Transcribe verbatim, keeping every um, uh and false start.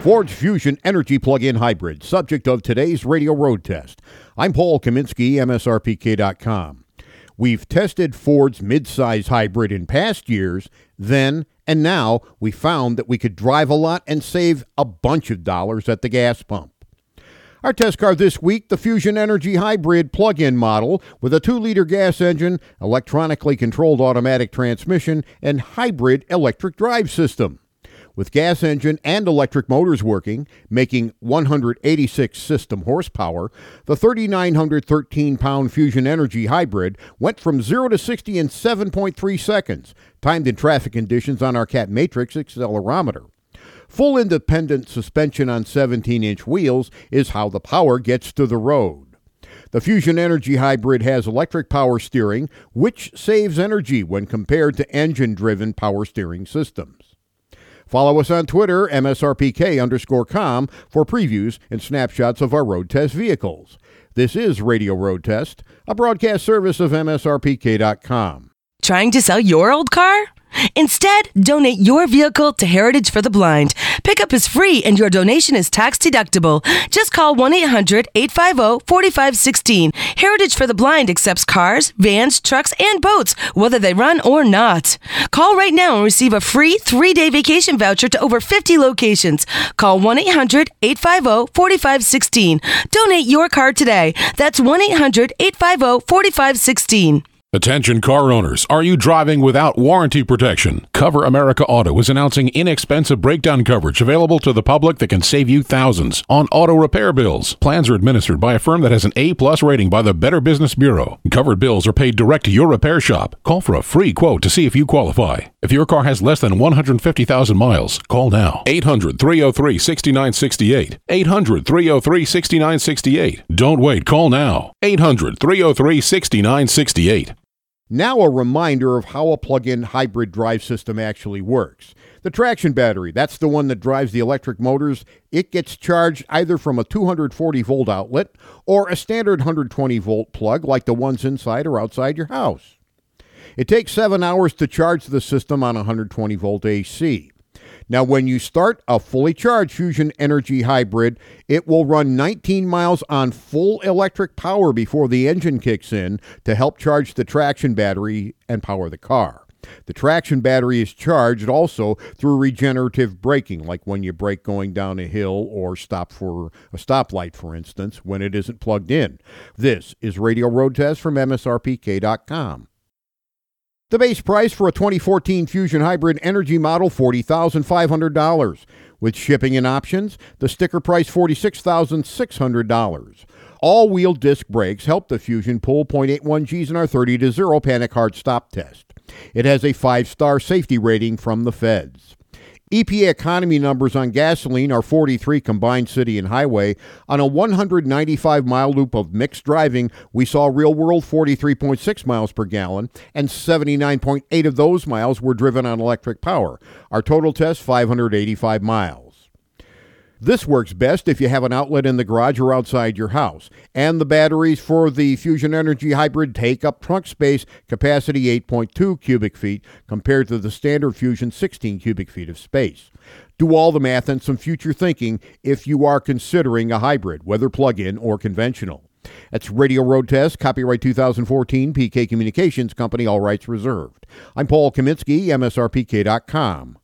Ford's Fusion Energy Plug-in Hybrid, subject of today's radio road test. I'm Paul Kaminsky, M S R P K dot com. We've tested Ford's midsize hybrid in past years, then and now we found that we could drive a lot and save a bunch of dollars at the gas pump. Our test car this week, the Fusion Energy Hybrid plug-in model with a two liter gas engine, electronically controlled automatic transmission, and hybrid electric drive system. With gas engine and electric motors working, making one hundred eighty-six system horsepower, the three thousand nine hundred thirteen pound Fusion Energy Hybrid went from zero to sixty in seven point three seconds, timed in traffic conditions on our Cat Matrix accelerometer. Full independent suspension on seventeen inch wheels is how the power gets to the road. The Fusion Energy Hybrid has electric power steering, which saves energy when compared to engine-driven power steering systems. Follow us on Twitter, M S R P K underscore com, for previews and snapshots of our road test vehicles. This is Radio Road Test, a broadcast service of M S R P K dot com. Trying to sell your old car? Instead, donate your vehicle to Heritage for the Blind. Pickup is free and your donation is tax deductible. Just call one eight hundred eight five zero four five one six. Heritage for the Blind accepts cars, vans, trucks, and boats, whether they run or not. Call right now and receive a free three-day vacation voucher to over fifty locations. Call one eight hundred eight five zero four five one six. Donate your car today. That's one eight hundred eight five zero four five one six. Attention car owners, are you driving without warranty protection? Cover America Auto is announcing inexpensive breakdown coverage available to the public that can save you thousands on auto repair bills. Plans are administered by a firm that has an A plus rating by the Better Business Bureau. Covered bills are paid direct to your repair shop. Call for a free quote to see if you qualify. If your car has less than one hundred fifty thousand miles, call now. eight hundred three oh three six nine six eight. eight hundred three oh three six nine six eight. Don't wait, call now. eight hundred three oh three six nine six eight. Now a reminder of how a plug-in hybrid drive system actually works. The traction battery, that's the one that drives the electric motors. It gets charged either from a two hundred forty volt outlet or a standard one hundred twenty volt plug like the ones inside or outside your house. It takes seven hours to charge the system on one hundred twenty volt A C. Now, when you start a fully charged Fusion Energy Hybrid, it will run nineteen miles on full electric power before the engine kicks in to help charge the traction battery and power the car. The traction battery is charged also through regenerative braking, like when you brake going down a hill or stop for a stoplight, for instance, when it isn't plugged in. This is Radio Road Test from M S R P K dot com. The base price for a twenty fourteen Fusion Hybrid Energy model, forty thousand five hundred dollars. With shipping and options, the sticker price, forty-six thousand six hundred dollars. All-wheel disc brakes help the Fusion pull zero point eight one G's in our thirty to zero panic hard stop test. It has a five-star safety rating from the feds. E P A economy numbers on gasoline are forty-three combined city and highway. On a one hundred ninety-five mile loop of mixed driving, we saw real-world forty-three point six miles per gallon, and seventy-nine point eight of those miles were driven on electric power. Our total test, five hundred eighty-five miles. This works best if you have an outlet in the garage or outside your house. And the batteries for the Fusion Energy Hybrid take up trunk space, capacity eight point two cubic feet, compared to the standard Fusion sixteen cubic feet of space. Do all the math and some future thinking if you are considering a hybrid, whether plug-in or conventional. That's Radio Road Test, copyright two thousand fourteen, P K Communications Company, all rights reserved. I'm Paul Kaminsky, M S R P K dot com.